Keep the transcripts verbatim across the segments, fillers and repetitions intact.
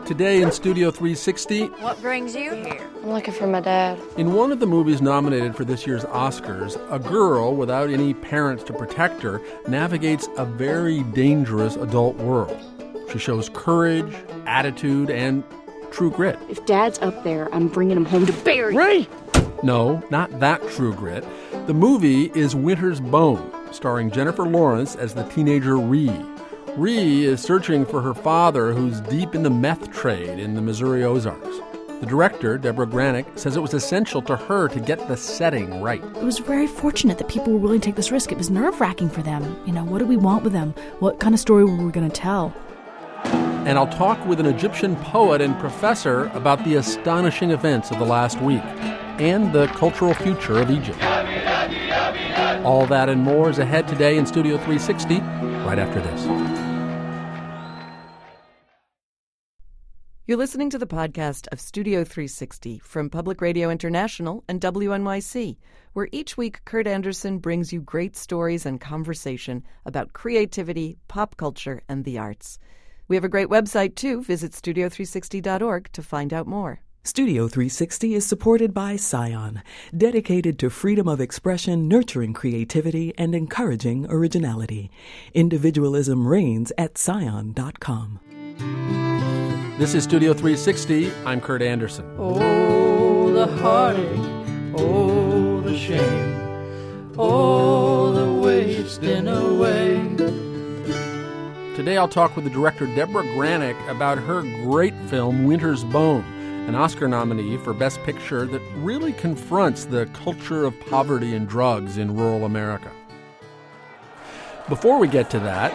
Today in Studio three sixty... What brings you here? I'm looking for my dad. In one of the movies nominated for this year's Oscars, a girl without any parents to protect her navigates a very dangerous adult world. She shows courage, attitude, and true grit. If Dad's up there, I'm bringing him home to bury him. Ray! No, not that true grit. The movie is Winter's Bone, starring Jennifer Lawrence as the teenager Ree. Ree is searching for her father, who's deep in the meth trade in the Missouri Ozarks. The director, Deborah Granick, says it was essential to her to get the setting right. It was very fortunate that people were willing to take this risk. It was nerve-wracking for them. You know, what do we want with them? What kind of story were we going to tell? And I'll talk with an Egyptian poet and professor about the astonishing events of the last week and the cultural future of Egypt. All that and more is ahead today in Studio three sixty, right after this. You're listening to the podcast of Studio three sixty from Public Radio International and W N Y C, where each week Kurt Andersen brings you great stories and conversation about creativity, pop culture, and the arts. We have a great website, too. Visit studio three sixty dot org to find out more. Studio three sixty is supported by Scion, dedicated to freedom of expression, nurturing creativity, and encouraging originality. Individualism reigns at scion dot com. This is Studio three sixty. I'm Kurt Andersen. Oh, the heartache, oh, the shame, oh, the wasting away. Today I'll talk with the director Deborah Granick about her great film Winter's Bone, an Oscar nominee for Best Picture that really confronts the culture of poverty and drugs in rural America. Before we get to that,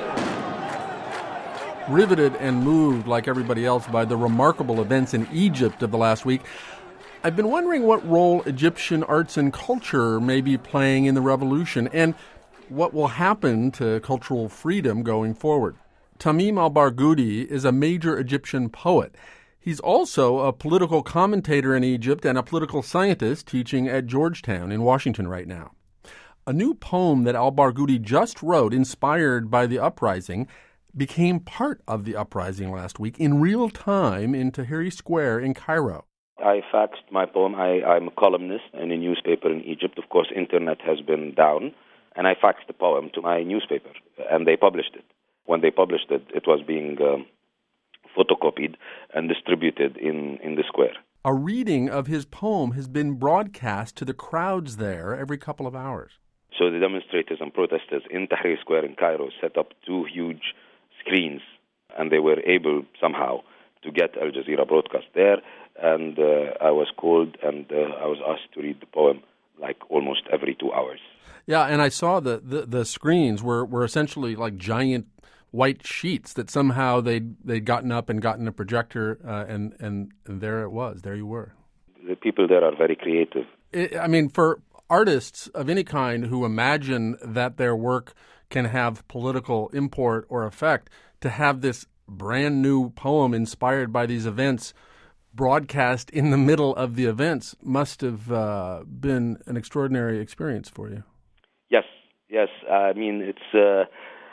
riveted and moved like everybody else by the remarkable events in Egypt of the last week, I've been wondering what role Egyptian arts and culture may be playing in the revolution and what will happen to cultural freedom going forward. Tamim al-Barghouti is a major Egyptian poet. He's also a political commentator in Egypt and a political scientist teaching at Georgetown in Washington right now. A new poem that al-Barghouti just wrote, inspired by the uprising, became part of the uprising last week in real time in Tahrir Square in Cairo. I faxed my poem. I, I'm a columnist in a newspaper in Egypt. Of course, internet has been down. And I faxed the poem to my newspaper, and they published it. When they published it, it was being um, photocopied and distributed in, in the square. A reading of his poem has been broadcast to the crowds there every couple of hours. So the demonstrators and protesters in Tahrir Square in Cairo set up two huge screens, and they were able somehow to get Al Jazeera broadcast there, and uh, I was called and uh, I was asked to read the poem like almost every two hours. Yeah, and I saw the, the, the screens were, were essentially like giant white sheets that somehow they'd, they'd gotten up and gotten a projector, uh, and, and, and there it was. There you were. The people there are very creative. It, I mean, for artists of any kind who imagine that their work can have political import or effect, to have this brand new poem inspired by these events broadcast in the middle of the events must have uh, been an extraordinary experience for you. Yes, yes. I mean, it's uh,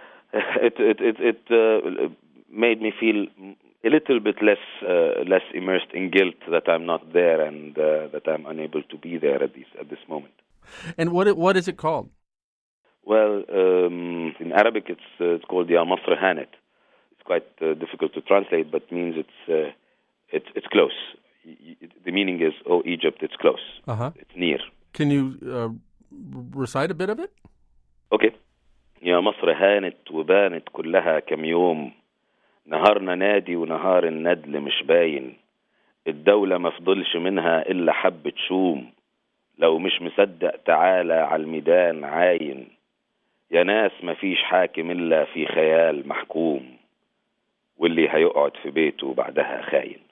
it it it, it uh, made me feel a little bit less uh, less immersed in guilt that I'm not there and uh, that I'm unable to be there at this at this moment. And what it, what is it called? Well, um, in Arabic, it's uh, it's called Ya Masr Hanat. It's quite uh, difficult to translate, but means it's uh, it's it's close. The meaning is, oh, Egypt, it's close. Uh-huh. It's near. Can you uh, recite a bit of it? Okay. يا مصر هانت وبانت كلها كم يوم نهارنا نادي ونهار الندل مش باين الدولة ما فضلش منها إلا حبة شوم لو مش مصدق تعالى على الميدان عاين يا ناس ما فيش حاكم إلا في خيال محكوم واللي هيقعد في بيته بعدها خاين.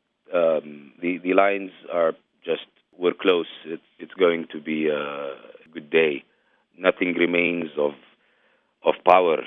Um, the, the lines are just, we're close, it's, it's going to be a good day. Nothing remains of of power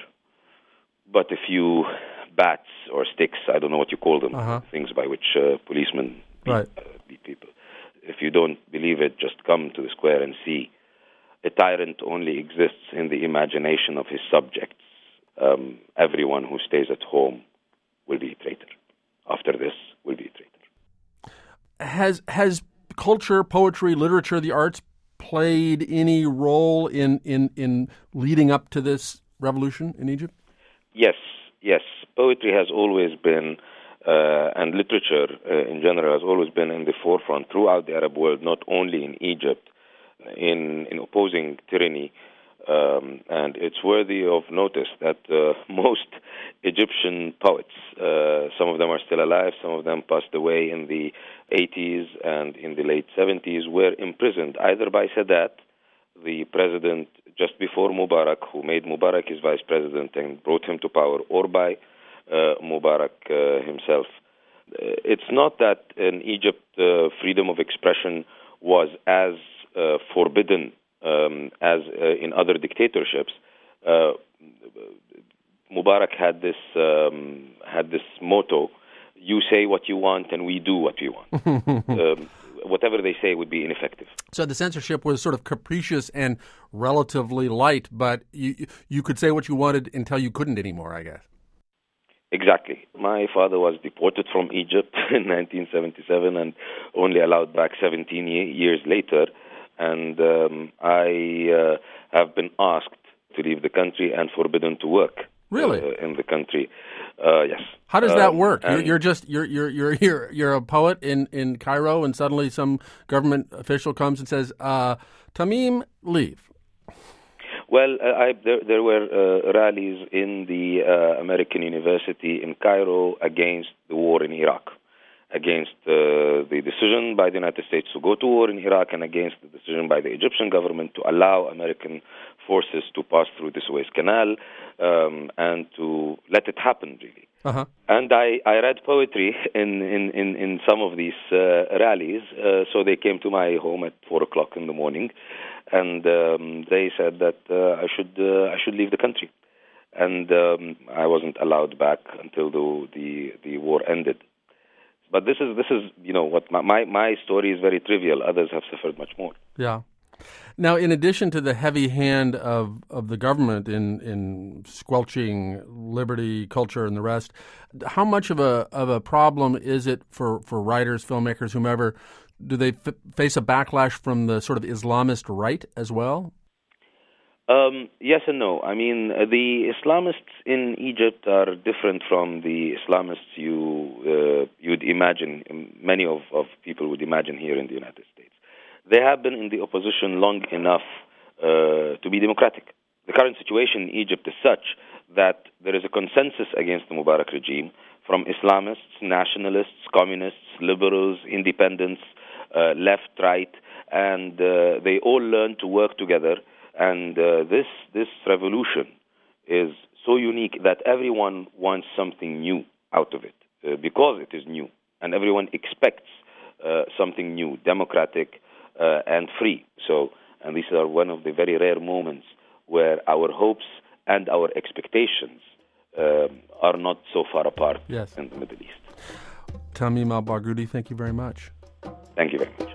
but a few bats or sticks, I don't know what you call them, uh-huh. things by which uh, policemen beat, right. uh, beat people. If you don't believe it, just come to the square and see. A tyrant only exists in the imagination of his subjects. Um, everyone who stays at home will be a traitor. after this will be a traitor. Has has culture, poetry, literature, the arts played any role in, in, in leading up to this revolution in Egypt? Yes, yes. Poetry has always been, uh, and literature uh, in general has always been in the forefront throughout the Arab world, not only in Egypt, in, in opposing tyranny. Um, and it's worthy of notice that uh, most Egyptian poets, uh, some of them are still alive, some of them passed away in the eighties and in the late seventies, were imprisoned either by Sadat, the president just before Mubarak, who made Mubarak his vice president and brought him to power, or by uh, Mubarak uh, himself. Uh, it's not that in Egypt uh, freedom of expression was as uh, forbidden Um, as uh, in other dictatorships. uh, Mubarak had this um, had this motto: "You say what you want, and we do what we want." um, whatever they say would be ineffective. So the censorship was sort of capricious and relatively light, but you you could say what you wanted until you couldn't anymore, I guess. Exactly. My father was deported from Egypt in nineteen seventy-seven and only allowed back seventeen years later. And um, I uh, have been asked to leave the country and forbidden to work. Really? Uh, in the country, uh, yes. How does that um, work? You're, you're just you're you're you're you're you're a poet in, in Cairo, and suddenly some government official comes and says, uh, "Tamim, leave." Well, uh, I, there, there were uh, rallies in the uh, American University in Cairo against the war in Iraq, against uh, the decision by the United States to go to war in Iraq, and against the decision by the Egyptian government to allow American forces to pass through the Suez Canal um, and to let it happen, really. Uh-huh. And I, I read poetry in, in, in, in some of these uh, rallies, uh, so they came to my home at four o'clock in the morning, and um, they said that uh, I should uh, I should leave the country. And um, I wasn't allowed back until the, the, the war ended. But this is this is you know what my, my my story is very trivial. Others have suffered much more. Yeah. Now, in addition to the heavy hand of, of the government in, in squelching liberty, culture, and the rest, how much of a of a problem is it for, for writers, filmmakers, whomever? Do they f- face a backlash from the sort of Islamist right as well? Um, yes and no. I mean, the Islamists in Egypt are different from the Islamists you uh, you'd imagine, many of, of people would imagine here in the United States. They have been in the opposition long enough uh, to be democratic. The current situation in Egypt is such that there is a consensus against the Mubarak regime from Islamists, nationalists, communists, liberals, independents, uh, left, right, and uh, they all learn to work together. And uh, this this revolution is so unique that everyone wants something new out of it uh, because it is new, and everyone expects uh, something new, democratic uh, and free. So, and these are one of the very rare moments where our hopes and our expectations uh, are not so far apart yes. in the Middle East. Tamim al-Barghouti, thank you very much. Thank you very much.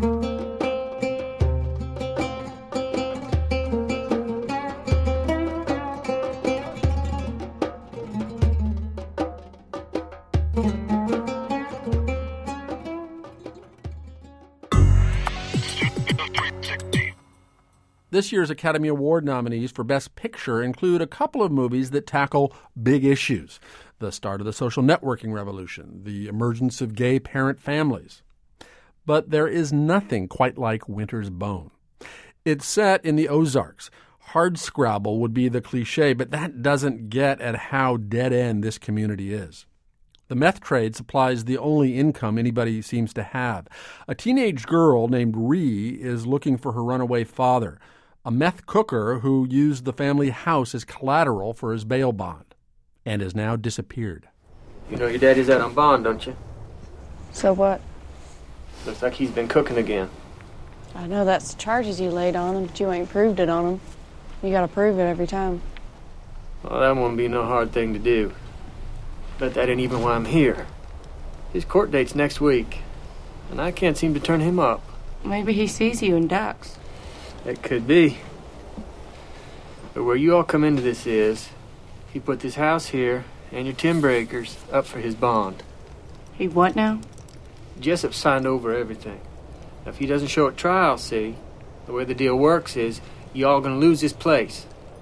This year's Academy Award nominees for Best Picture include a couple of movies that tackle big issues: the start of the social networking revolution, the emergence of gay parent families. But there is nothing quite like Winter's Bone. It's set in the Ozarks. Hardscrabble would be the cliche, but that doesn't get at how dead-end this community is. The meth trade supplies the only income anybody seems to have. A teenage girl named Ree is looking for her runaway father, a meth cooker who used the family house as collateral for his bail bond, and has now disappeared. You know your daddy's out on bond, don't you? So what? Looks like he's been cooking again. I know that's the charges you laid on him, but you ain't proved it on him. You gotta prove it every time. Well, that won't be no hard thing to do. But that ain't even why I'm here. His court date's next week, and I can't seem to turn him up. Maybe he sees you and ducks. It could be. But where you all come into this is, he put this house here and your timber acres up for his bond. He what now? Jessup signed over everything. Now, if he doesn't show at trial, see, the way the deal works is you all gonna lose this place.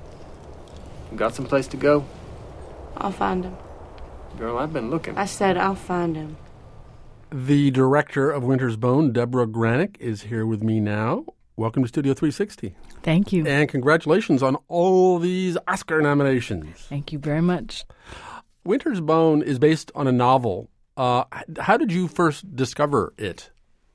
You got some place to go? I'll find him. Girl, I've been looking. I said I'll find him. The director of Winter's Bone, Deborah Granick, is here with me now. Welcome to Studio three sixty. Thank you. And congratulations on all these Oscar nominations. Thank you very much. Winter's Bone is based on a novel. Uh, how did you first discover it?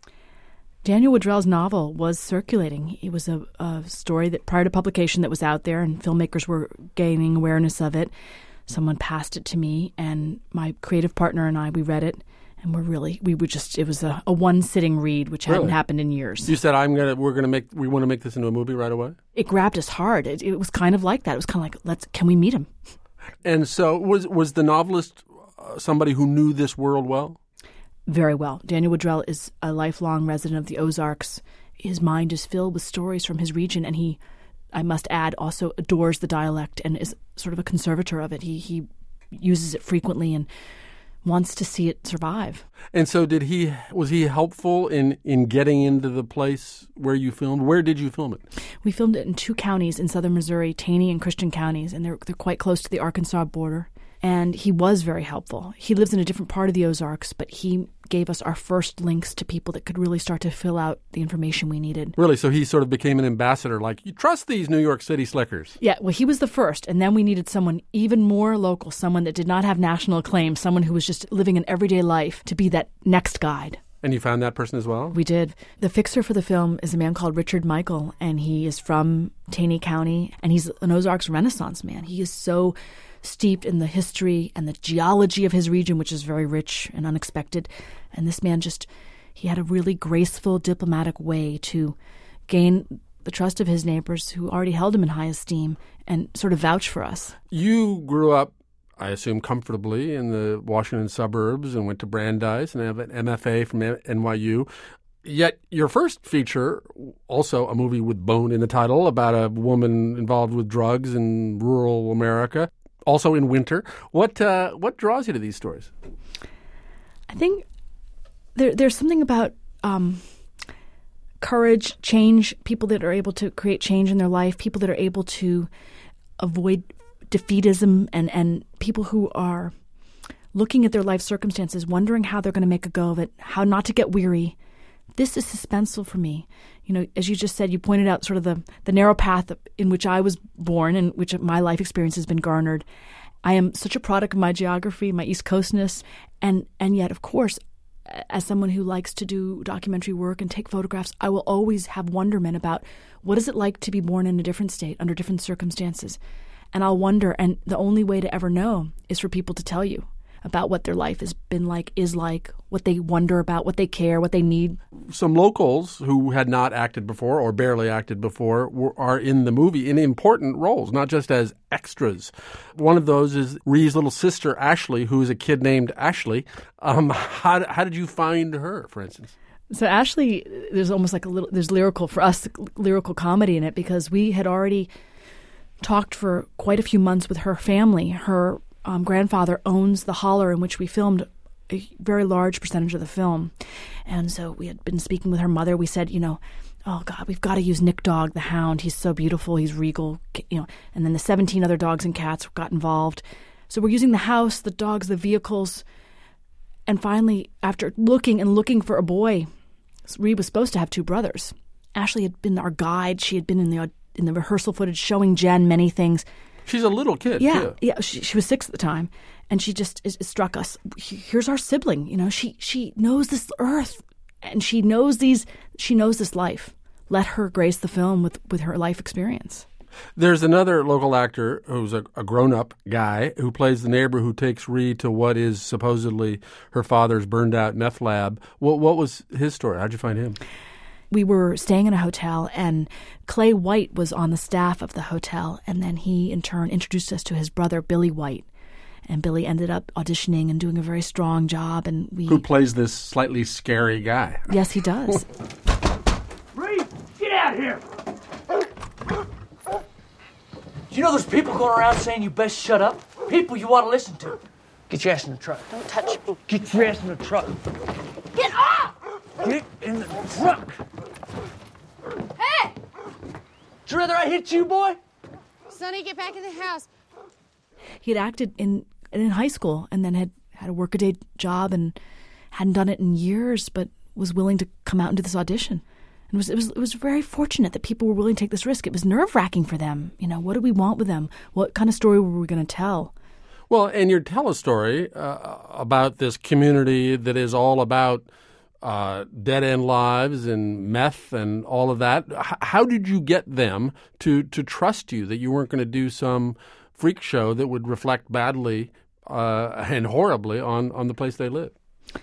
Daniel Woodrell's novel was circulating. It was a, a story that prior to publication that was out there, and filmmakers were gaining awareness of it. Someone passed it to me, and my creative partner and I, we read it, and we're really, we were just, it was a, a one-sitting read, which hadn't Really? happened in years. You said, "I'm gonna, we're gonna make, we want to make this into a movie right away." It grabbed us hard. It, it was kind of like that. It was kind of like, let's, can we meet him? And so, was was the novelist uh, somebody who knew this world well? Very well. Daniel Woodrell is a lifelong resident of the Ozarks. His mind is filled with stories from his region, and he, I must add, also adores the dialect and is sort of a conservator of it. He he uses it frequently and wants to see it survive. And so, did he? Was he helpful in, in getting into the place where you filmed? Where did you film it? We filmed it in two counties in southern Missouri, Taney and Christian counties, and they're they're quite close to the Arkansas border. And he was very helpful. He lives in a different part of the Ozarks, but he gave us our first links to people that could really start to fill out the information we needed. Really? So he sort of became an ambassador, like, you trust these New York City slickers. Yeah, well, he was the first, and then we needed someone even more local, someone that did not have national acclaim, someone who was just living an everyday life to be that next guide. And you found that person as well? We did. The fixer for the film is a man called Richard Michael, and he is from Taney County, and he's an Ozarks Renaissance man. He is so steeped in the history and the geology of his region, which is very rich and unexpected. And this man just, he had a really graceful, diplomatic way to gain the trust of his neighbors who already held him in high esteem and sort of vouch for us. You grew up, I assume, comfortably in the Washington suburbs and went to Brandeis and have an M F A from N Y U. Yet your first feature, also a movie with bone in the title, about a woman involved with drugs in rural America, also in winter. What uh, what draws you to these stories? I think there, there's something about um, courage, change, people that are able to create change in their life, people that are able to avoid defeatism, and, and people who are looking at their life circumstances, wondering how they're going to make a go of it, how not to get weary. This is suspenseful for me. You know, as you just said, you pointed out sort of the, the narrow path in which I was born and which my life experience has been garnered. I am such a product of my geography, my East Coastness, and, and yet, of course, as someone who likes to do documentary work and take photographs, I will always have wonderment about what is it like to be born in a different state under different circumstances. And I'll wonder, and the only way to ever know is for people to tell you about what their life has been like, is like, what they wonder about, what they care, what they need. Some locals who had not acted before or barely acted before were, are in the movie in important roles, not just as extras. One of those is Ree's little sister, Ashley, who is a kid named Ashley. Um, how, how did you find her, for instance? So Ashley, there's almost like a little, there's lyrical, for us, lyrical comedy in it, because we had already talked for quite a few months with her family. Her Um, grandfather owns the holler in which we filmed a very large percentage of the film. And so we had been speaking with her mother. We said, you know, oh, God, we've got to use Nick Dog, the hound. He's so beautiful. He's regal. You know, and then the seventeen other dogs and cats got involved. So we're using the house, the dogs, the vehicles. And finally, after looking and looking for a boy, Ree was supposed to have two brothers. Ashley had been our guide. She had been in the in the rehearsal footage showing Jen many things. She's a little kid, yeah, too. Yeah, she, she was six at the time, and she just it, it struck us. Here's our sibling. You know, she she knows this earth, and she knows these. She knows this life. Let her grace the film with, with her life experience. There's another local actor who's a, a grown-up guy who plays the neighbor who takes Ree to what is supposedly her father's burned-out meth lab. What what was his story? How'd you find him? We were staying in a hotel, and Clay White was on the staff of the hotel, and then he, in turn, introduced us to his brother, Billy White. And Billy ended up auditioning and doing a very strong job, and we... Who plays this slightly scary guy. Yes, he does. Ree, get out here! Do you know there's people going around saying you best shut up? People you want to listen to. Get your ass in the truck. Don't touch me. Get your ass in the truck. Get off! Get in the truck. Hey! Would you rather I hit you, boy? Sonny, get back in the house. He had acted in in high school and then had had a workaday job and hadn't done it in years, but was willing to come out and do this audition. And it was, it was, it was very fortunate that people were willing to take this risk. It was nerve-wracking for them. You know, what did we want with them? What kind of story were we going to tell? Well, and you tell a story uh, about this community that is all about uh, dead-end lives and meth and all of that. H- how did you get them to, to trust you that you weren't going to do some freak show that would reflect badly uh, and horribly on, on the place they live?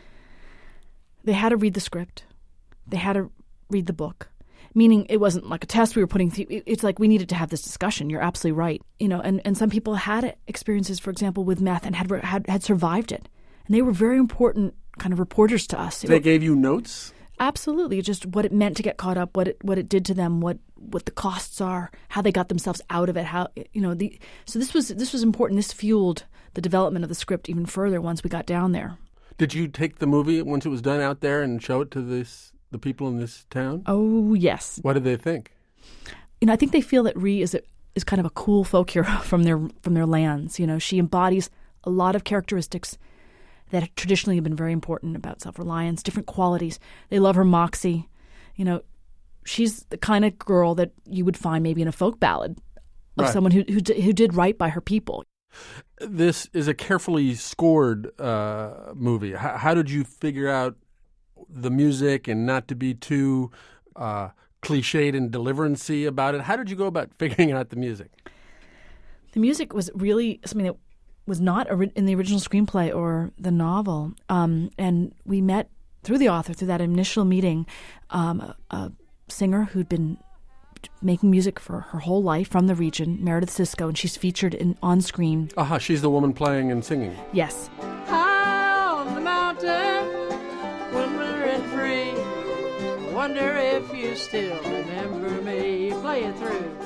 They had to read the script. They had to read the book, meaning it wasn't like a test we were putting through. It's like we needed to have this discussion. You're absolutely right. You know, and, and some people had experiences, for example, with meth and had, had had survived it. And they were very important kind of reporters to us. They were, gave you notes? Absolutely. Just what it meant to get caught up, what it what it did to them, what what the costs are, how they got themselves out of it, how, you know, the so this was this was important. This fueled the development of the script even further once we got down there. Did you take the movie once it was done out there and show it to this the people in this town? Oh, yes. What did they think? You know, I think they feel that Ree is a, is kind of a cool folk hero from their from their lands. You know, she embodies a lot of characteristics that traditionally have been very important about self-reliance, different qualities. They love her moxie. You know, she's the kind of girl that you would find maybe in a folk ballad of right. someone who who, d- who did right by her people. This is a carefully scored uh, movie. H- how did you figure out the music and not to be too uh, cliched and deliverancy about it? How did you go about figuring out the music? The music was really something that was not in the original screenplay or the novel. Um, and we met through the author, through that initial meeting, um, a, a singer who'd been making music for her whole life from the region, Meredith Sisko, and she's featured in on screen. Aha, uh-huh, she's the woman playing and singing. Yes. High on the mountain, windmiller and free. Wonder if you still remember me. Play it through.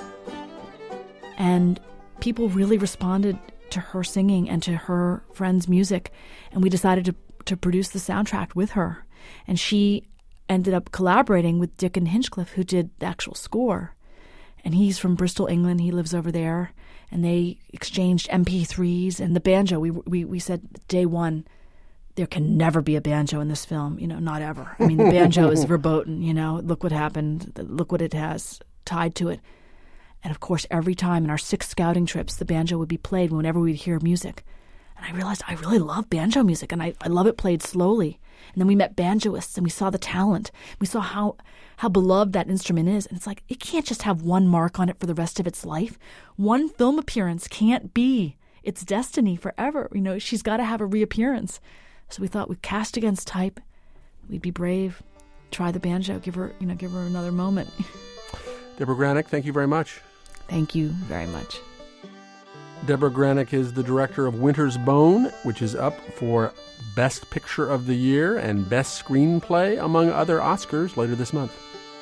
And people really responded to her singing and to her friends' music, and we decided to to produce the soundtrack with her. And she ended up collaborating with Dickon Hinchcliffe, who did the actual score. And he's from Bristol, England. He lives over there. And they exchanged M P threes and the banjo. We we we said day one, there can never be a banjo in this film. You know, not ever. I mean, the banjo is verboten. You know, look what happened. Look what it has tied to it. And of course, every time in our six scouting trips, the banjo would be played whenever we'd hear music. And I realized I really love banjo music, and I, I love it played slowly. And then we met banjoists, and we saw the talent. We saw how how beloved that instrument is. And it's like, it can't just have one mark on it for the rest of its life. One film appearance can't be its destiny forever. You know, she's got to have a reappearance. So we thought we'd cast against type. We'd be brave, try the banjo, give her, you know, give her another moment. Deborah Granick, thank you very much. Thank you very much. Deborah Granick is the director of Winter's Bone, which is up for Best Picture of the Year and Best Screenplay, among other Oscars, later this month.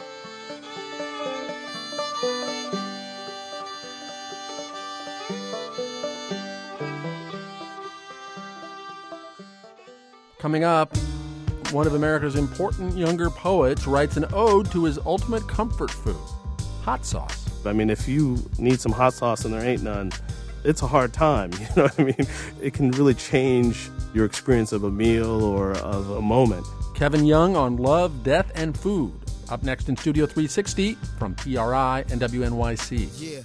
Coming up, one of America's important younger poets writes an ode to his ultimate comfort food, hot sauce. I mean, if you need some hot sauce and there ain't none, it's a hard time, you know what I mean? It can really change your experience of a meal or of a moment. Kevin Young on love, death, and food. Up next in Studio three sixty from P R I and W N Y C. Yeah.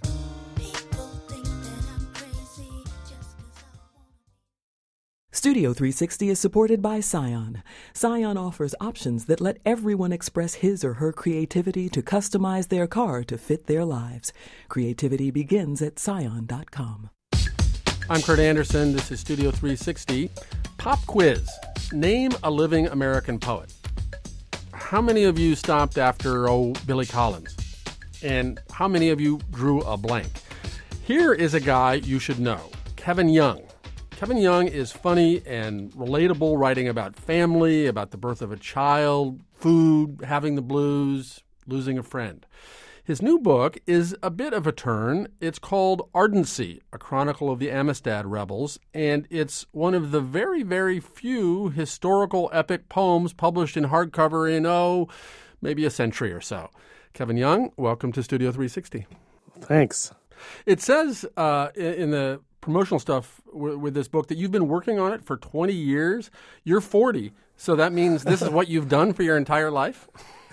Studio three sixty is supported by Scion. Scion offers options that let everyone express his or her creativity to customize their car to fit their lives. Creativity begins at scion dot com. I'm Kurt Anderson. This is Studio three sixty. Pop quiz. Name a living American poet. How many of you stopped after, oh, Billy Collins? And how many of you drew a blank? Here is a guy you should know, Kevin Young. Kevin Young is funny and relatable, writing about family, about the birth of a child, food, having the blues, losing a friend. His new book is a bit of a turn. It's called Ardency, A Chronicle of the Amistad Rebels, and it's one of the very, very few historical epic poems published in hardcover in, oh, maybe a century or so. Kevin Young, welcome to Studio three sixty. Thanks. It says uh, in the promotional stuff w- with this book that you've been working on it for twenty years. You're forty, so that means this is what you've done for your entire life?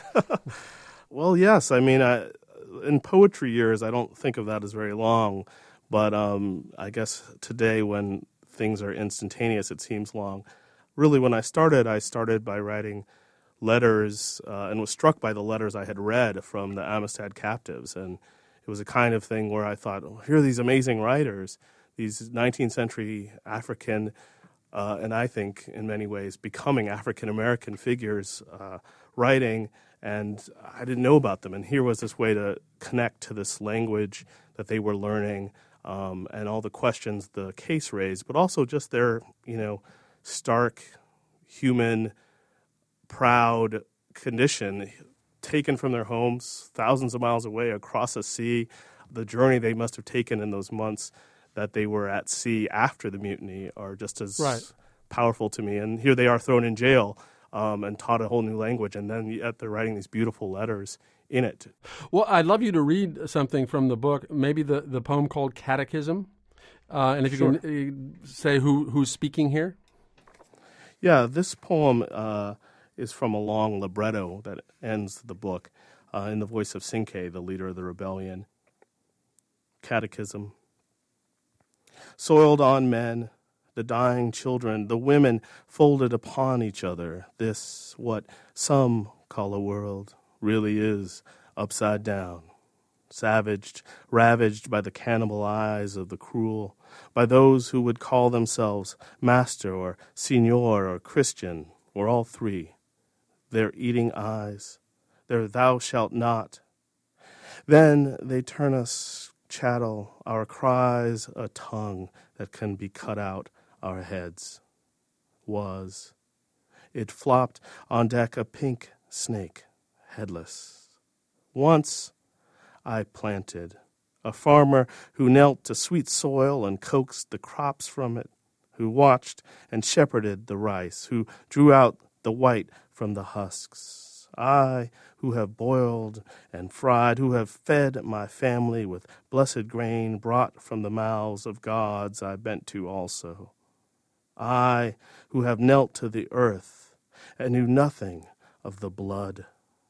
Well, yes. I mean, I, in poetry years, I don't think of that as very long. But um, I guess today when things are instantaneous, it seems long. Really, when I started, I started by writing letters uh, and was struck by the letters I had read from the Amistad captives. And it was a kind of thing where I thought, oh, here are these amazing writers, these nineteenth century African, uh, and I think in many ways becoming African-American figures uh, writing, and I didn't know about them. And here was this way to connect to this language that they were learning um, and all the questions the case raised, but also just their, you know, stark, human, proud condition, taken from their homes thousands of miles away across a sea, the journey they must have taken in those months that they were at sea after the mutiny are just as right. powerful to me. And here they are thrown in jail um, and taught a whole new language, and then yet they're writing these beautiful letters in it. Well, I'd love you to read something from the book, maybe the, the poem called Catechism, uh, and if you Sure. can uh, say who who's speaking here. Yeah, this poem uh, is from a long libretto that ends the book uh, in the voice of Cinque, the leader of the rebellion. Catechism. Soiled on men, the dying children, the women folded upon each other, this, what some call a world, really is upside down. Savaged, ravaged by the cannibal eyes of the cruel, by those who would call themselves master or signor or Christian, or all three. Their eating eyes, their thou shalt not. Then they turn us chattel, our cries a tongue that can be cut out our heads. Was. It flopped on deck a pink snake, headless. Once I planted, a farmer who knelt to sweet soil and coaxed the crops from it, who watched and shepherded the rice, who drew out the white from the husks. I, who have boiled and fried, who have fed my family with blessed grain brought from the mouths of gods I bent to also. I, who have knelt to the earth and knew nothing of the blood,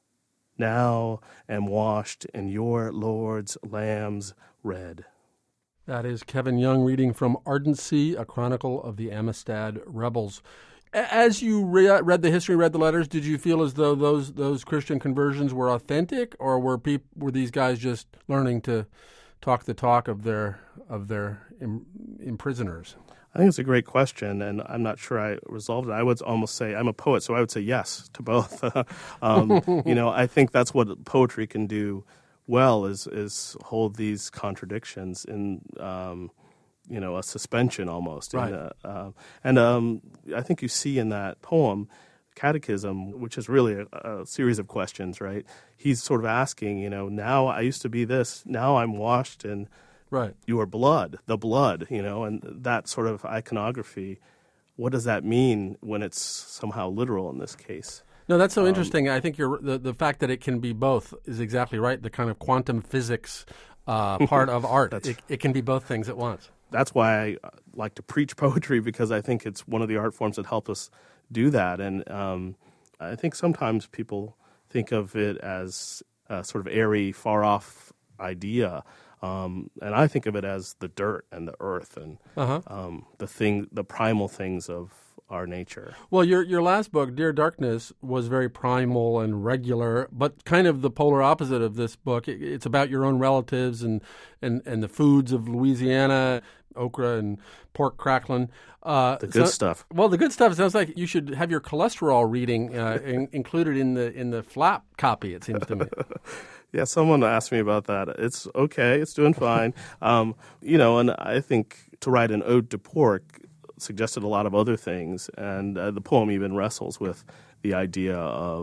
now am washed in your Lord's lamb's red. That is Kevin Young reading from Ardency, A Chronicle of the Amistad Rebels. As you re- read the history, read the letters, did you feel as though those those Christian conversions were authentic, or were peop- were these guys just learning to talk the talk of their of their im- imprisoners? I think it's a great question, and I'm not sure I resolved it. I would almost say, I'm a poet, so I would say yes to both. um, you know, I think that's what poetry can do well, is is hold these contradictions in, um, you know, a suspension almost. Right. In a, uh, and um, I think you see in that poem, Catechism, which is really a, a series of questions, right? He's sort of asking, you know, now I used to be this, now I'm washed in right. your blood, the blood, you know, and that sort of iconography, what does that mean when it's somehow literal in this case? No, that's so Um, interesting. I think you're, the, the fact that it can be both is exactly right. The kind of quantum physics uh, part of art. It, it can be both things at once. That's why I like to preach poetry, because I think it's one of the art forms that help us do that. And um, I think sometimes people think of it as a sort of airy, far-off idea. Um, and I think of it as the dirt and the earth and uh-huh. um, the thing, the primal things of our nature. Well, your your last book, Dear Darkness, was very primal and regular, but kind of the polar opposite of this book. It, it's about your own relatives and, and, and the foods of Louisiana, okra and pork crackling. Uh, the good so, stuff. Well, the good stuff. It sounds like you should have your cholesterol reading uh, in, included in the in the flap copy, it seems to me. Yeah, someone asked me about that. It's okay. It's doing fine. um, you know, and I think to write an ode to pork suggested a lot of other things, and uh, the poem even wrestles with the idea of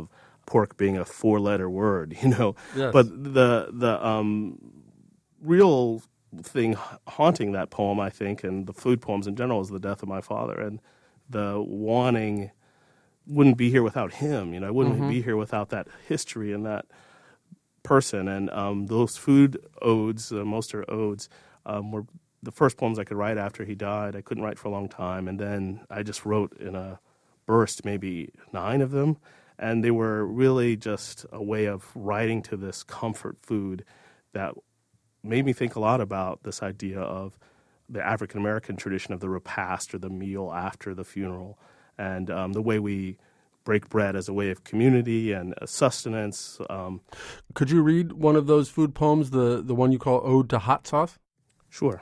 pork being a four-letter word, you know. Yes. But the the um, real thing haunting that poem, I think, and the food poems in general, is the death of my father, and the wanting wouldn't be here without him. You know, I wouldn't Mm-hmm. be here without that history and that person. And um, those food odes, uh, most are odes, um, were the first poems I could write after he died. I couldn't write for a long time, and then I just wrote in a burst, maybe nine of them, and they were really just a way of writing to this comfort food that made me think a lot about this idea of the African American tradition of the repast or the meal after the funeral, and um, the way we break bread as a way of community and sustenance. Um, Could you read one of those food poems, the, the one you call Ode to Hot Sauce? Sure.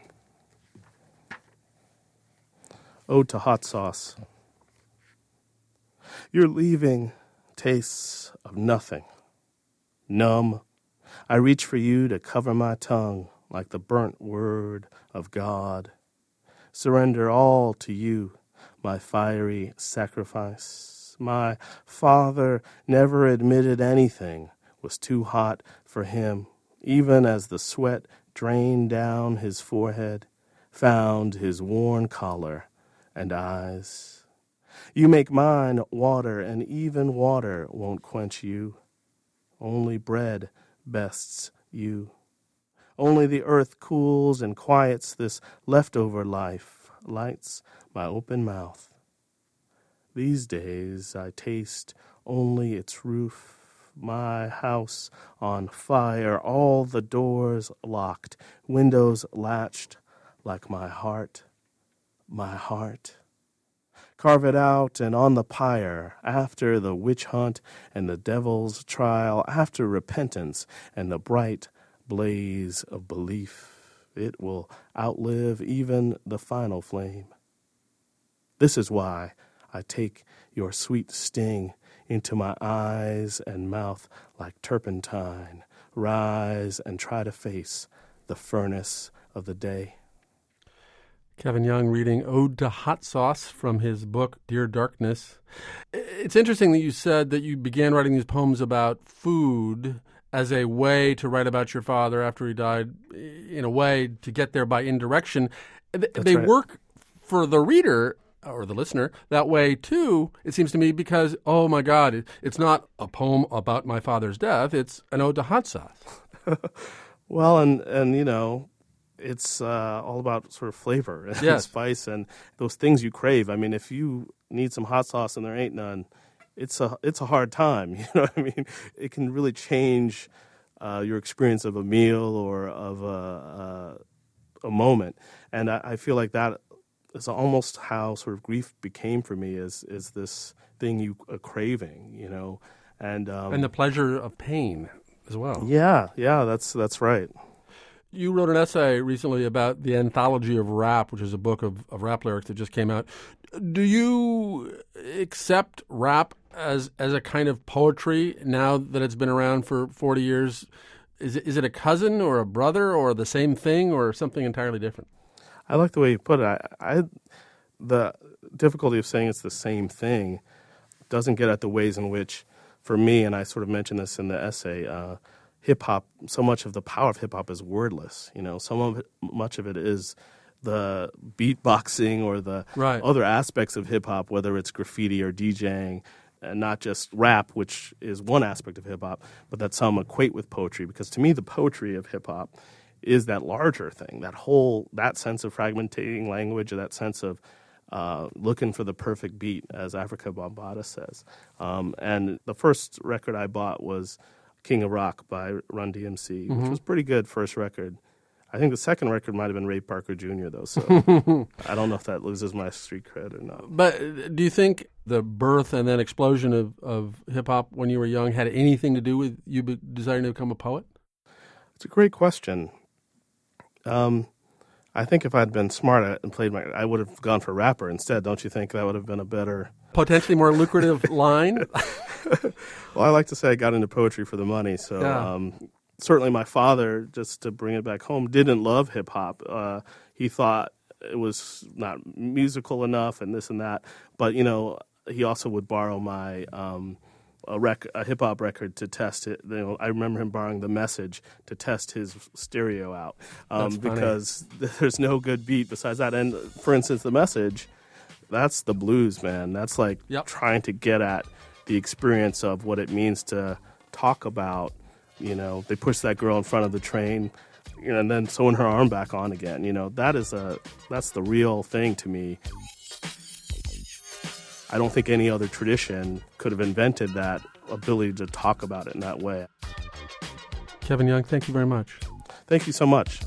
Ode to Hot Sauce. Your leaving tastes of nothing. Numb, I reach for you to cover my tongue like the burnt word of God. Surrender all to you, my fiery sacrifice. My father never admitted anything was too hot for him, even as the sweat drained down his forehead, found his worn collar and eyes. You make mine water, and even water won't quench you. Only bread bests you. Only the earth cools and quiets this leftover life, lights my open mouth. These days I taste only its roof, my house on fire, all the doors locked, windows latched, like my heart, my heart. Carve it out and on the pyre, after the witch hunt and the devil's trial, after repentance and the bright blaze of belief, it will outlive even the final flame. This is why I take your sweet sting into my eyes and mouth like turpentine, rise and try to face the furnace of the day. Kevin Young reading Ode to Hot Sauce from his book, Dear Darkness. It's interesting that you said that you began writing these poems about food as a way to write about your father after he died, in a way to get there by indirection. That's they right. work for the reader or the listener that way too, it seems to me, because, oh my God, it's not a poem about my father's death, it's an ode to hot sauce. Well, and, and you know, it's uh, all about sort of flavor and Yes. spice and those things you crave. I mean, if you need some hot sauce and there ain't none, it's a it's a hard time. You know what I mean? It can really change uh, your experience of a meal or of a, a, a moment. And I, I feel like that is almost how sort of grief became for me, is is this thing you a craving, you know, and um, And the pleasure of pain as well. yeah, yeah, that's that's right. You wrote an essay recently about the anthology of rap, which is a book of, of rap lyrics that just came out. Do you accept rap as as a kind of poetry now that it's been around for forty years? Is it, is it a cousin or a brother or the same thing or something entirely different? I like the way you put it. I, I the difficulty of saying it's the same thing doesn't get at the ways in which, for me, and I sort of mentioned this in the essay, uh, hip-hop, so much of the power of hip-hop is wordless. You know, some of it, much of it is the beatboxing or the Right. other aspects of hip-hop, whether it's graffiti or DJing, and not just rap, which is one aspect of hip-hop, but that some equate with poetry. Because to me, the poetry of hip-hop is that larger thing, that whole, that sense of fragmentating language, or that sense of uh, looking for the perfect beat, as Africa Bambaataa says. Um, and the first record I bought was King of Rock by Run D M C, Mhm. which was pretty good, first record. I think the second record might have been Ray Parker Junior, though, so I don't know if that loses my street cred or not. But do you think the birth and then explosion of, of hip-hop when you were young had anything to do with you be- desiring to become a poet? It's a great question. Um, I think if I'd been smart at it and played my, I would have gone for rapper instead. Don't you think that would have been a better, Potentially more lucrative line? well, I like to say I got into poetry for the money. So Yeah. um, certainly my father, just to bring it back home, didn't love hip hop. Uh, he thought it was not musical enough and this and that. But, you know, he also would borrow my um, a, rec- a hip hop record to test it. You know, I remember him borrowing The Message to test his stereo out um, because there's no good beat besides that. And for instance, The Message, that's the blues, man. That's like yep. trying to get at the experience of what it means to talk about. You know, they push that girl in front of the train, you know, and then sewing her arm back on again. You know, that is a that's the real thing to me. I don't think any other tradition could have invented that ability to talk about it in that way. Kevin Young, thank you very much. Thank you so much.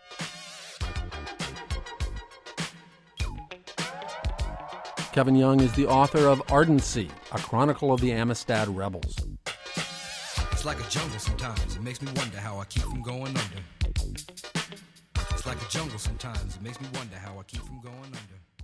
Kevin Young is the author of Ardency, a chronicle of the Amistad rebels. It's like a jungle sometimes. It makes me wonder how I keep from going under. It's like a jungle sometimes. It makes me wonder how I keep from going under.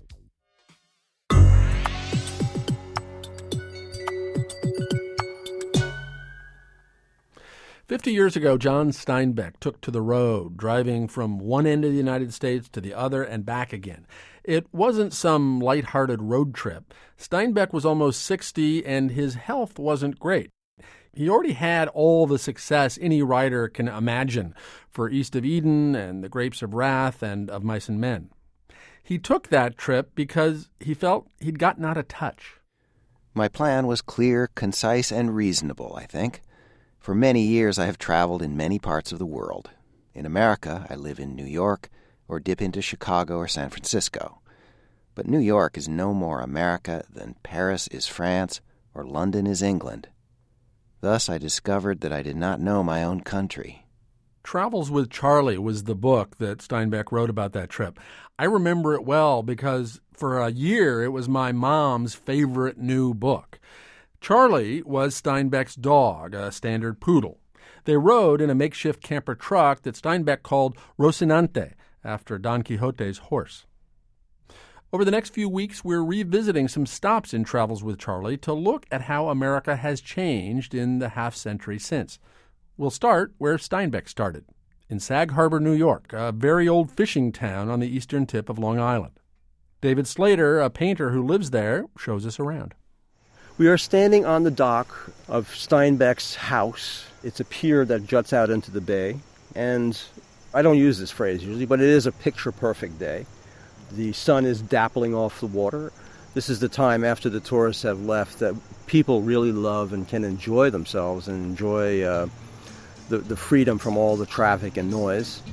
Fifty years ago, John Steinbeck took to the road, driving from one end of the United States to the other and back again. It wasn't some lighthearted road trip. Steinbeck was almost sixty, and his health wasn't great. He already had all the success any writer can imagine for East of Eden and The Grapes of Wrath and Of Mice and Men. He took that trip because he felt he'd gotten out of touch. My plan was clear, concise, and reasonable, I think. For many years I have traveled in many parts of the world. In America, I live in New York or dip into Chicago or San Francisco. But New York is no more America than Paris is France or London is England. Thus I discovered that I did not know my own country. Travels with Charlie was the book that Steinbeck wrote about that trip. I remember it well because for a year it was my mom's favorite new book. Charlie was Steinbeck's dog, a standard poodle. They rode in a makeshift camper truck that Steinbeck called Rocinante, after Don Quixote's horse. Over the next few weeks, we're revisiting some stops in Travels with Charlie to look at how America has changed in the half-century since. We'll start where Steinbeck started, in Sag Harbor, New York, a very old fishing town on the eastern tip of Long Island. David Slater, a painter who lives there, shows us around. We are standing on the dock of Steinbeck's house. It's a pier that juts out into the bay. And I don't use this phrase usually, but it is a picture-perfect day. The sun is dappling off the water. This is the time after the tourists have left that people really love and can enjoy themselves and enjoy uh, the, the freedom from all the traffic and noise.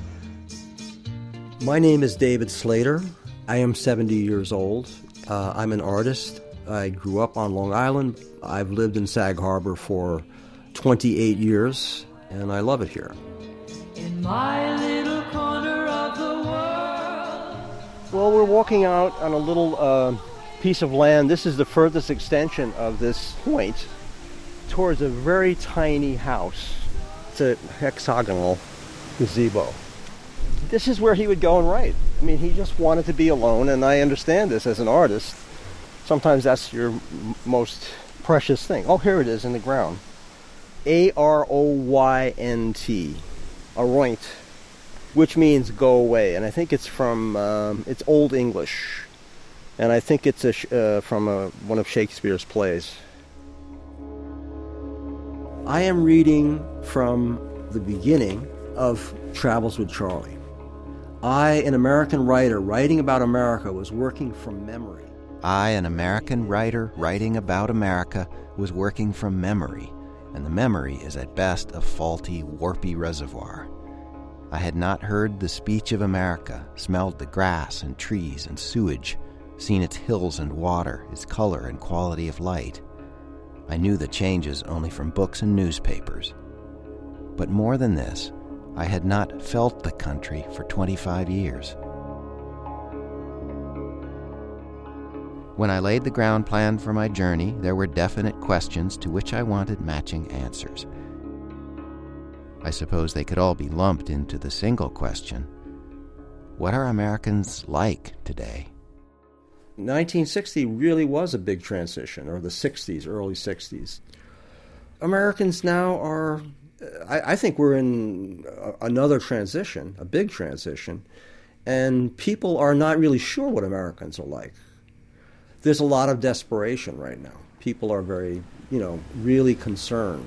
My name is David Slater. I am seventy years old. Uh, I'm an artist. I grew up on Long Island. I've lived in Sag Harbor for twenty-eight years, and I love it here. In my little corner of the world. Well, we're walking out on a little uh, piece of land. This is the furthest extension of this point towards a very tiny house. It's a hexagonal gazebo. This is where he would go and write. I mean, he just wanted to be alone, and I understand this as an artist. Sometimes that's your m- most precious thing. Oh, here it is in the ground. A R O Y N T, aroint, which means go away. And I think it's from, um, it's Old English. And I think it's a sh- uh, from a, one of Shakespeare's plays. I am reading from the beginning of Travels with Charlie. I, an American writer writing about America, was working from memory. I, an American writer writing about America, was working from memory, and the memory is at best a faulty, warpy reservoir. I had not heard the speech of America, smelled the grass and trees and sewage, seen its hills and water, its color and quality of light. I knew the changes only from books and newspapers. But more than this, I had not felt the country for twenty-five years. When I laid the ground plan for my journey, there were definite questions to which I wanted matching answers. I suppose they could all be lumped into the single question: what are Americans like today? nineteen sixty really was a big transition, or the sixties, early sixties. Americans now are, I, I think we're in another transition, a big transition, and people are not really sure what Americans are like. There's a lot of desperation right now. People are very, you know, really concerned.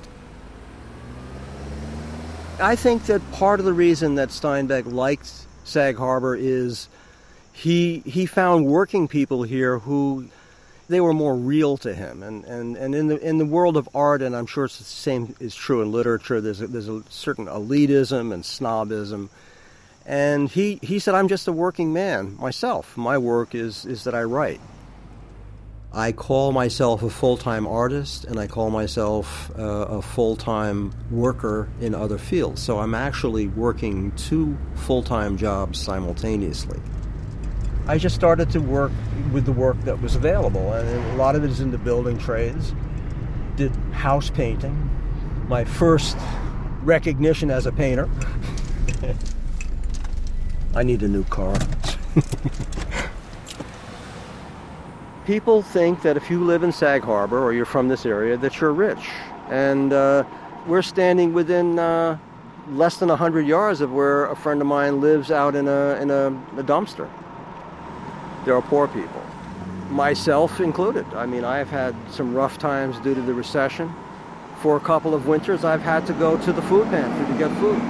I think that part of the reason that Steinbeck liked Sag Harbor is he he found working people here who they were more real to him, and, and, and in the in the world of art, and I'm sure it's the same is true in literature. There's a, there's a certain elitism and snobism, and he he said, I'm just a working man myself. My work is is that I write. I call myself a full-time artist, and I call myself uh, a full-time worker in other fields. So I'm actually working two full-time jobs simultaneously. I just started to work with the work that was available, and a lot of it is in the building trades. Did house painting, my first recognition as a painter. I need a new car. People think that if you live in Sag Harbor or you're from this area, that you're rich. And uh, we're standing within uh, less than one hundred yards of where a friend of mine lives out in a, in a, a dumpster. There are poor people, myself included. I mean, I've had some rough times due to the recession. For a couple of winters, I've had to go to the food pantry to get food.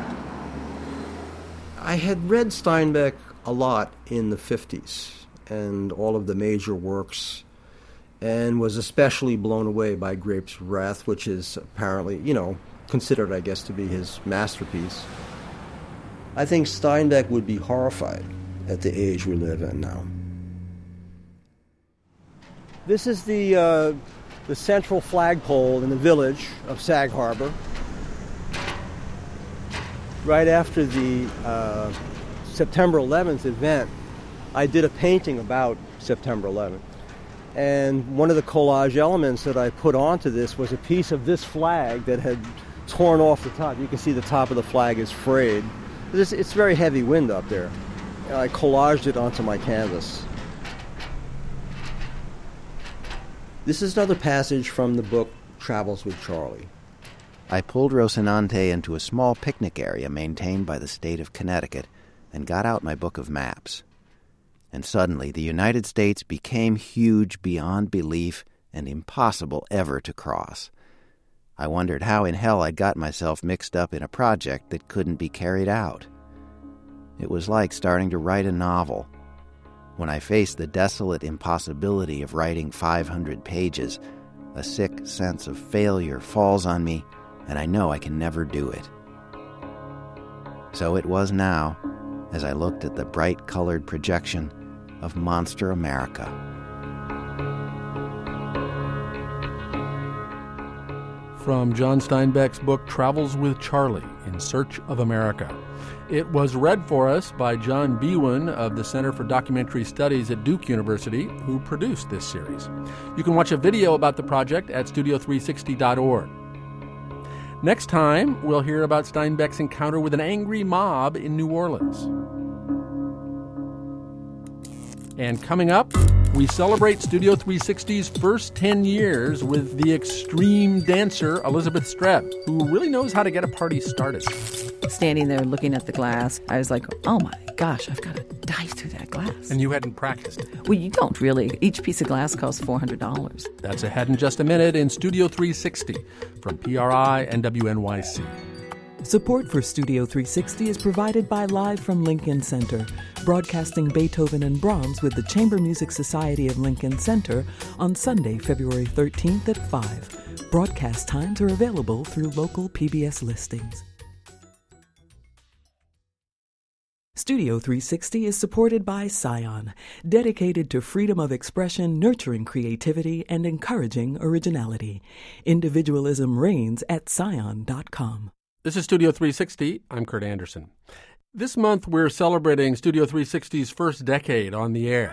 I had read Steinbeck a lot in the fifties and all of the major works, and was especially blown away by Grapes of Wrath, which is apparently, you know, considered, I guess, to be his masterpiece. I think Steinbeck would be horrified at the age we live in now. This is the uh, the central flagpole in the village of Sag Harbor. Right after the uh, September eleventh event, I did a painting about September eleventh. And one of the collage elements that I put onto this was a piece of this flag that had torn off the top. You can see the top of the flag is frayed. It's, it's very heavy wind up there. I collaged it onto my canvas. This is another passage from the book Travels with Charlie. I pulled Rocinante into a small picnic area maintained by the state of Connecticut and got out my book of maps. And suddenly the United States became huge beyond belief and impossible ever to cross. I wondered how in hell I'd got myself mixed up in a project that couldn't be carried out. It was like starting to write a novel. When I faced the desolate impossibility of writing five hundred pages, a sick sense of failure falls on me, and I know I can never do it. So it was now, as I looked at the bright-colored projection of Monster America. From John Steinbeck's book Travels with Charlie, In Search of America. It was read for us by John Biewen of the Center for Documentary Studies at Duke University, who produced this series. You can watch a video about the project at studio three sixty dot org. Next time, we'll hear about Steinbeck's encounter with an angry mob in New Orleans. And coming up, we celebrate Studio three sixty's first ten years with the extreme dancer Elizabeth Streb, who really knows how to get a party started. Standing there looking at the glass, I was like, oh my gosh, I've got to dive through that glass. And you hadn't practiced it. Well, you don't really. Each piece of glass costs four hundred dollars. That's ahead in just a minute in Studio three sixty from P R I and W N Y C. Support for Studio three sixty is provided by Live from Lincoln Center, broadcasting Beethoven and Brahms with the Chamber Music Society of Lincoln Center on Sunday, February thirteenth at five. Broadcast times are available through local P B S listings. Studio three sixty is supported by Scion, dedicated to freedom of expression, nurturing creativity, and encouraging originality. Individualism reigns at scion dot com. This is Studio three sixty. I'm Kurt Anderson. This month, we're celebrating Studio three sixty's first decade on the air.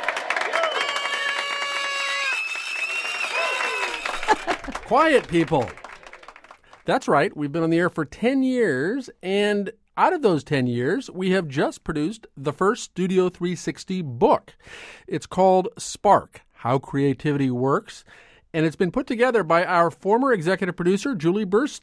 Quiet, people. That's right. We've been on the air for ten years, and out of those ten years, we have just produced the first Studio three sixty book. It's called Spark, How Creativity Works, and it's been put together by our former executive producer, Julie Burstein.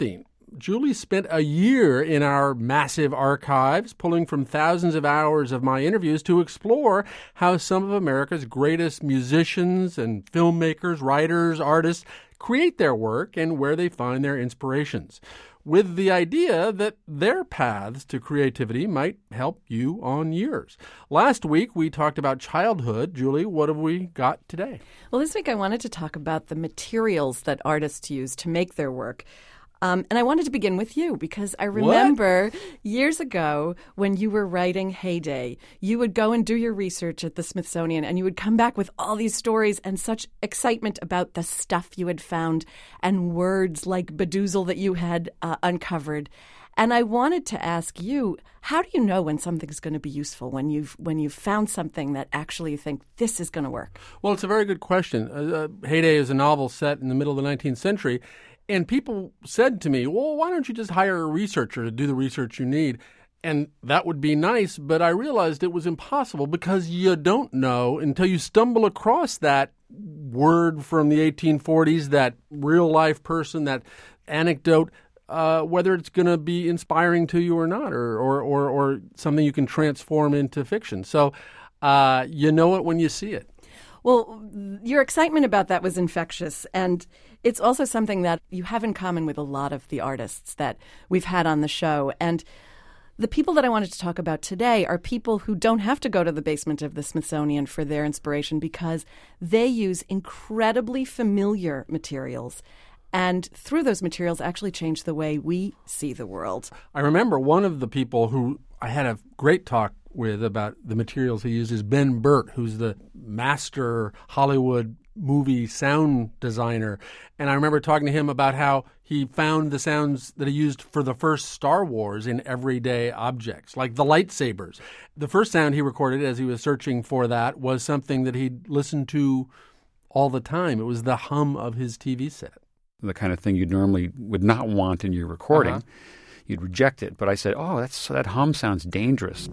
Julie spent a year in our massive archives, pulling from thousands of hours of my interviews to explore how some of America's greatest musicians and filmmakers, writers, artists create their work and where they find their inspirations, with the idea that their paths to creativity might help you on yours. Last week, we talked about childhood. Julie, what have we got today? Well, this week I wanted to talk about the materials that artists use to make their work. Um, and I wanted to begin with you because I remember what? years ago when you were writing Heyday, you would go and do your research at the Smithsonian and you would come back with all these stories and such excitement about the stuff you had found and words like bedoozle that you had uh, uncovered. And I wanted to ask you, how do you know when something's going to be useful, when you've when you've found something that actually you think this is going to work? Well, it's a very good question. Uh, uh, Heyday is a novel set in the middle of the nineteenth century. And people said to me, well, why don't you just hire a researcher to do the research you need? And that would be nice, but I realized it was impossible because you don't know until you stumble across that word from the eighteen forties, that real-life person, that anecdote, uh, whether it's going to be inspiring to you or not, or, or, or, or something you can transform into fiction. So uh, you know it when you see it. Well, your excitement about that was infectious, and it's also something that you have in common with a lot of the artists that we've had on the show. And the people that I wanted to talk about today are people who don't have to go to the basement of the Smithsonian for their inspiration because they use incredibly familiar materials. And through those materials actually change the way we see the world. I remember one of the people who I had a great talk with about the materials he uses, Ben Burtt, who's the master Hollywood movie sound designer. And I remember talking to him about how he found the sounds that he used for the first Star Wars in everyday objects, like the lightsabers. The first sound he recorded as he was searching for that was something that he'd listened to all the time. It was the hum of his T V set. The kind of thing you normally would not want in your recording. Uh-huh. You'd reject it. But I said, oh, that's that hum sounds dangerous.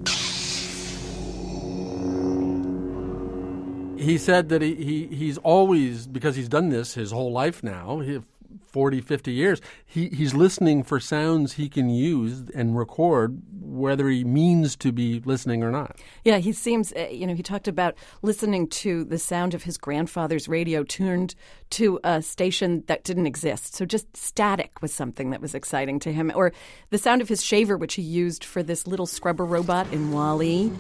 He said that he, he he's always, because he's done this his whole life now, he, forty, fifty years, he, he's listening for sounds he can use and record, whether he means to be listening or not. Yeah, he seems, you know, he talked about listening to the sound of his grandfather's radio tuned to a station that didn't exist. So just static was something that was exciting to him. Or the sound of his shaver, which he used for this little scrubber robot in WALL-E.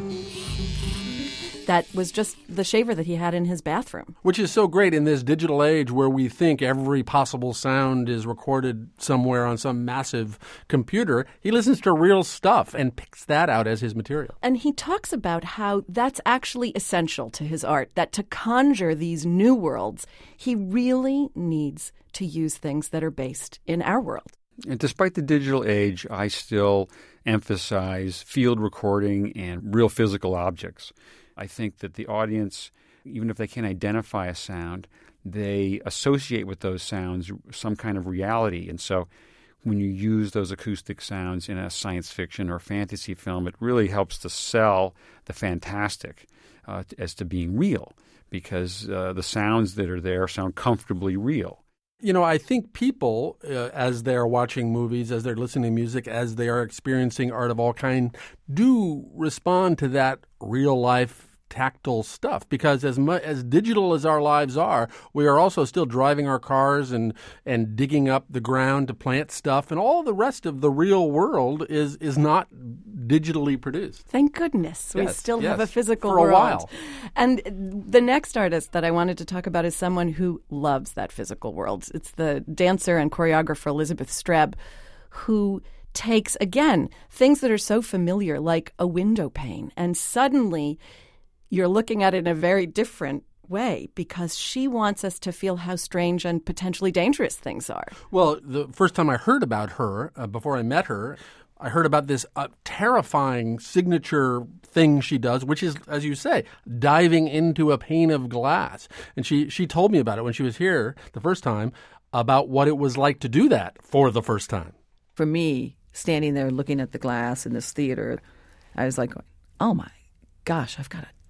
That was just the shaver that he had in his bathroom. Which is so great in this digital age where we think every possible sound is recorded somewhere on some massive computer. He listens to real stuff and picks that out as his material. And he talks about how that's actually essential to his art, that to conjure these new worlds, he really needs to use things that are based in our world. And despite the digital age, I still emphasize field recording and real physical objects. I think that the audience, even if they can't identify a sound, they associate with those sounds some kind of reality. And so when you use those acoustic sounds in a science fiction or fantasy film, it really helps to sell the fantastic uh, as to being real, because uh, the sounds that are there sound comfortably real. You know, I think people, uh, as they're watching movies, as they're listening to music, as they are experiencing art of all kind, do respond to that real-life tactile stuff. Because as mu- as digital as our lives are, we are also still driving our cars and, and digging up the ground to plant stuff. And all the rest of the real world is, is not digitally produced. Thank goodness. We yes, still yes, have a physical for a world. while. And the next artist that I wanted to talk about is someone who loves that physical world. It's the dancer and choreographer Elizabeth Streb, who takes, again, things that are so familiar, like a window pane, and suddenly you're looking at it in a very different way because she wants us to feel how strange and potentially dangerous things are. Well, the first time I heard about her, uh, before I met her, I heard about this uh, terrifying signature thing she does, which is, as you say, diving into a pane of glass. And she, she told me about it when she was here the first time, about what it was like to do that for the first time. For me, standing there looking at the glass in this theater, I was like, oh my gosh, I've got to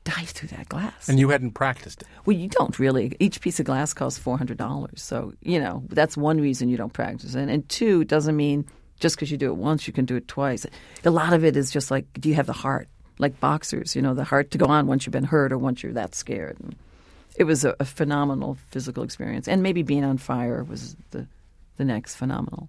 dive through that glass. And you hadn't practiced it. Well, you don't really. Each piece of glass costs four hundred dollars. So, you know, that's one reason you don't practice it. And two, it doesn't mean just because you do it once, you can do it twice. A lot of it is just like, do you have the heart? Like boxers, you know, the heart to go on once you've been hurt or once you're that scared. And it was a, a phenomenal physical experience. And maybe being on fire was the, the next phenomenal.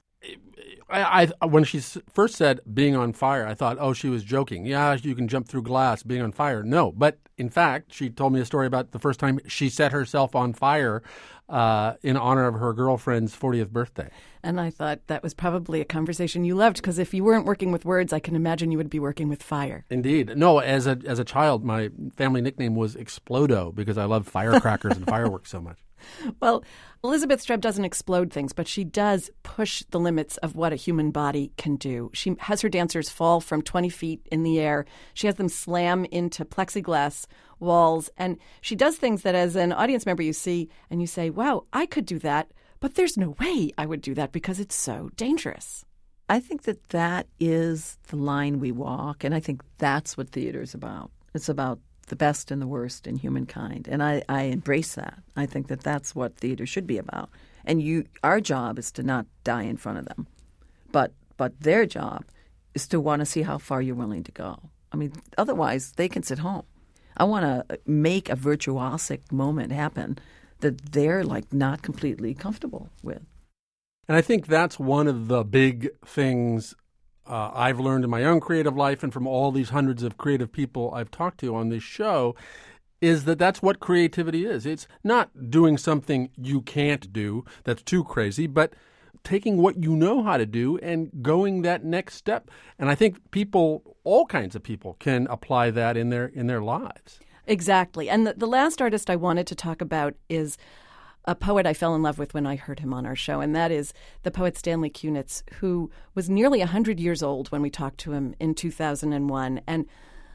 I, I when she first said being on fire, I thought, oh, she was joking. Yeah, you can jump through glass being on fire. No, but in fact, she told me a story about the first time she set herself on fire uh, in honor of her girlfriend's fortieth birthday. And I thought that was probably a conversation you loved, because if you weren't working with words, I can imagine you would be working with fire. Indeed. No, as a as a child, my family nickname was Explodo because I loved firecrackers and fireworks so much. Well, Elizabeth Streb doesn't explode things, but she does push the limits of what a human body can do. She has her dancers fall from twenty feet in the air. She has them slam into plexiglass walls. And she does things that as an audience member you see and you say, wow, I could do that, but there's no way I would do that because it's so dangerous. I think that that is the line we walk, and I think that's what theater is about. It's about the best and the worst in humankind. And I, I embrace that. I think that that's what theater should be about. And you, our job is to not die in front of them. But but their job is to want to see how far you're willing to go. I mean, otherwise they can sit home. I want to make a virtuosic moment happen that they're like not completely comfortable with. And I think that's one of the big things Uh, I've learned in my own creative life and from all these hundreds of creative people I've talked to on this show is that that's what creativity is. It's not doing something you can't do that's too crazy, but taking what you know how to do and going that next step. And I think people, all kinds of people, can apply that in their in their lives. Exactly. And the, the last artist I wanted to talk about is a poet I fell in love with when I heard him on our show, and that is the poet Stanley Kunitz, who was nearly one hundred years old when we talked to him in two thousand one, and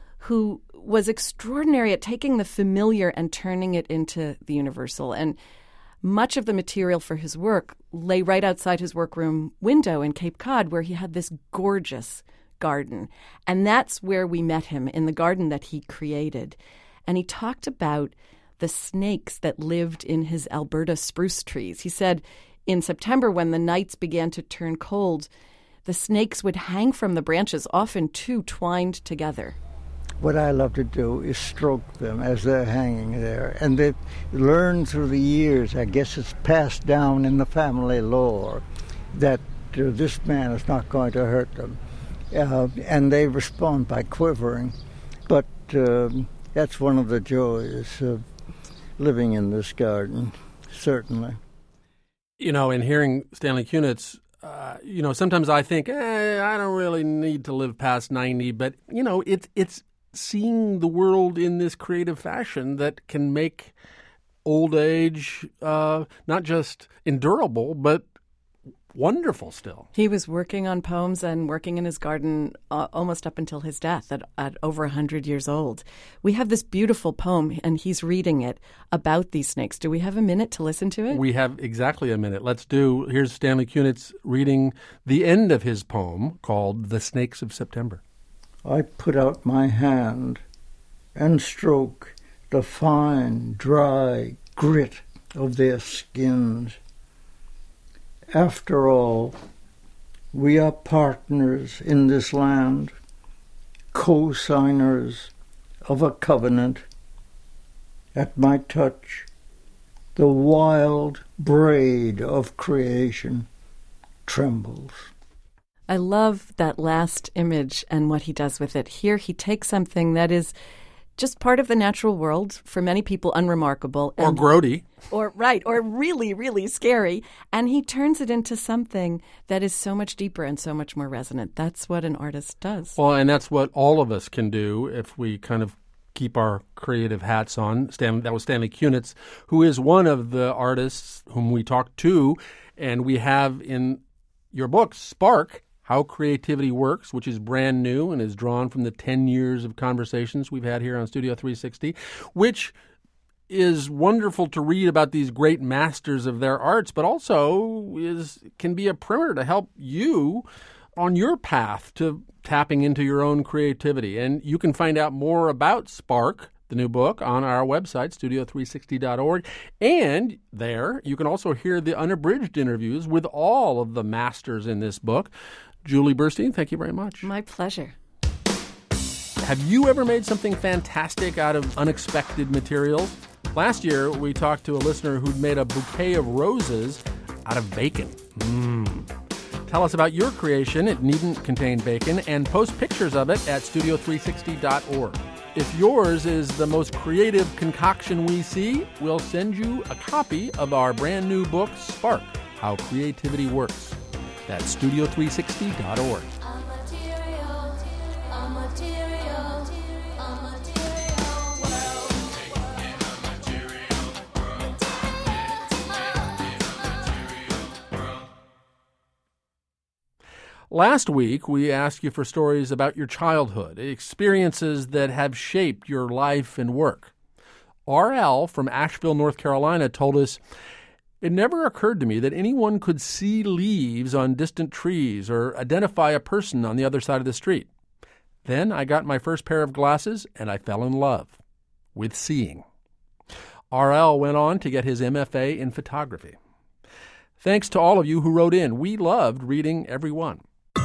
who was extraordinary at taking the familiar and turning it into the universal. And much of the material for his work lay right outside his workroom window in Cape Cod, where he had this gorgeous garden. And that's where we met him, in the garden that he created. And he talked about the snakes that lived in his Alberta spruce trees. He said in September, when the nights began to turn cold, the snakes would hang from the branches, often two twined together. What I love to do is stroke them as they're hanging there. And they've learned through the years, I guess it's passed down in the family lore, that uh, this man is not going to hurt them. Uh, and they respond by quivering. But uh, that's one of the joys of living in this garden, certainly. You know, in hearing Stanley Kunitz, uh, you know, sometimes I think, eh, I don't really need to live past ninety, but, you know, it's it's seeing the world in this creative fashion that can make old age uh, not just endurable, but wonderful still. He was working on poems and working in his garden uh, almost up until his death at, at over one hundred years old. We have this beautiful poem, and he's reading it about these snakes. Do we have a minute to listen to it? We have exactly a minute. Let's do, here's Stanley Kunitz reading the end of his poem called The Snakes of September. I put out my hand and stroke the fine, dry grit of their skins. After all, we are partners in this land, co-signers of a covenant. At my touch, the wild braid of creation trembles. I love that last image and what he does with it. Here he takes something that is just part of the natural world, for many people unremarkable. Or grody. Or, right, or really, really scary. And he turns it into something that is so much deeper and so much more resonant. That's what an artist does. Well, and that's what all of us can do if we kind of keep our creative hats on. Stan, that was Stanley Kunitz, who is one of the artists whom we talked to, and we have in your book, Spark, How Creativity Works, which is brand new and is drawn from the ten years of conversations we've had here on Studio three sixty, which is wonderful to read about these great masters of their arts, but also is can be a primer to help you on your path to tapping into your own creativity. And you can find out more about Spark, the new book on our website, studio three sixty dot org. And there, you can also hear the unabridged interviews with all of the masters in this book. Julie Burstein, thank you very much. My pleasure. Have you ever made something fantastic out of unexpected materials? Last year, we talked to a listener who'd made a bouquet of roses out of bacon. Mmm. Tell us about your creation. It needn't contain bacon, and post pictures of it at studio three sixty dot org. If yours is the most creative concoction we see, we'll send you a copy of our brand new book, Spark, How Creativity Works. That's studio three sixty dot org. Last week, we asked you for stories about your childhood, experiences that have shaped your life and work. R L from Asheville, North Carolina, told us, "It never occurred to me that anyone could see leaves on distant trees or identify a person on the other side of the street. Then I got my first pair of glasses, and I fell in love with seeing." R L went on to get his M F A in photography. Thanks to all of you who wrote in. We loved reading every one.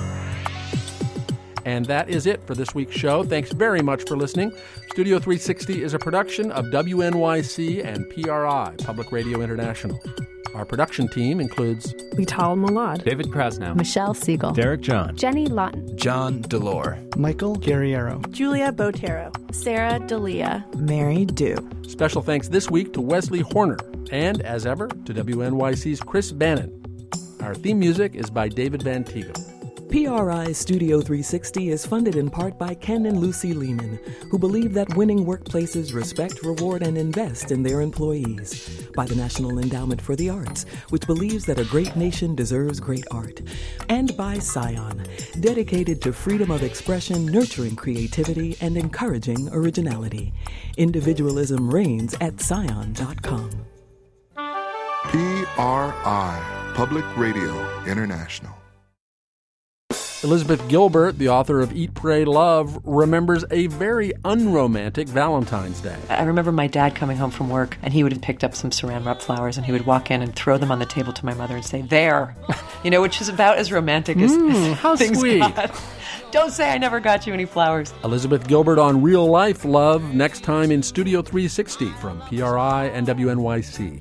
And that is it for this week's show. Thanks very much for listening. Studio three sixty is a production of W N Y C and P R I, Public Radio International. Our production team includes Lital Malad, David Krasnow, Michelle Siegel, Derek John, Jenny Lawton, John Delore, Michael Guerriero, Julia Botero, Sarah Dalia, Mary Dew. Special thanks this week to Wesley Horner and, as ever, to W N Y C's Chris Bannon. Our theme music is by David Van Tegel. P R I's Studio three sixty is funded in part by Ken and Lucy Lehman, who believe that winning workplaces respect, reward, and invest in their employees. By the National Endowment for the Arts, which believes that a great nation deserves great art. And by Scion, dedicated to freedom of expression, nurturing creativity, and encouraging originality. Individualism reigns at scion dot com. P R I, Public Radio International. Elizabeth Gilbert, the author of Eat, Pray, Love, remembers a very unromantic Valentine's Day. I remember my dad coming home from work, and he would have picked up some saran wrap flowers, and he would walk in and throw them on the table to my mother and say, "There," you know, which is about as romantic as, mm, as how things sweet. got. Don't say I never got you any flowers. Elizabeth Gilbert on Real Life Love, next time in Studio three sixty from P R I and W N Y C.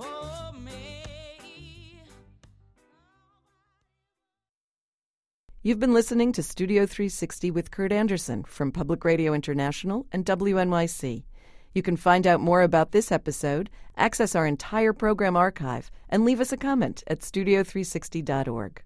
You've been listening to Studio three sixty with Kurt Andersen from Public Radio International and W N Y C. You can find out more about this episode, access our entire program archive, and leave us a comment at studio three sixty dot org.